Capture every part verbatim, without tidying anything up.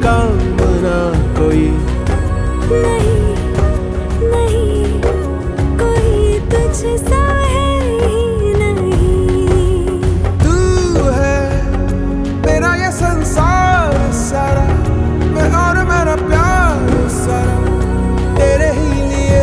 काम ना कोई। नहीं नहीं कोई तुझसा है ही नहीं। तू है मेरा ये संसार सारा, मैं और मेरा प्यार सारा तेरे ही लिए।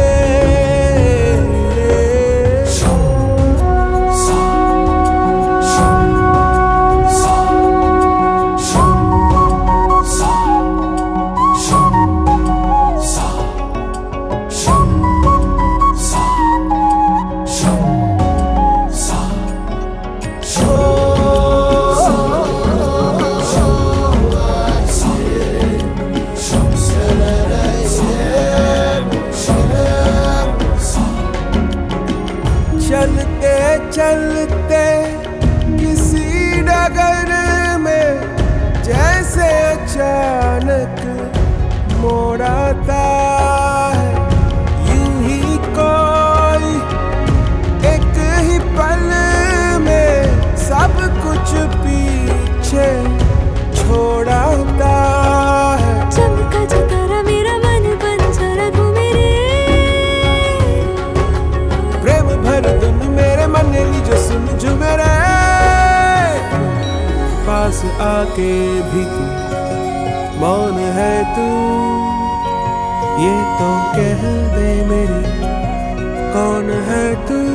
चलते चलते किसी डगर में जैसे अचानक मोड़ आता है, यूं ही कोई एक ही पल में सब कुछ पीछे छोड़ाता है। चमका जो तारा मेरा मन बंजर घूमे रे, प्रेम भर धुन मेरे मन ली जो सुन झूमे रे। पास आके भी तू मौन है तू, ये तो कह दे मेरी कौन है तू।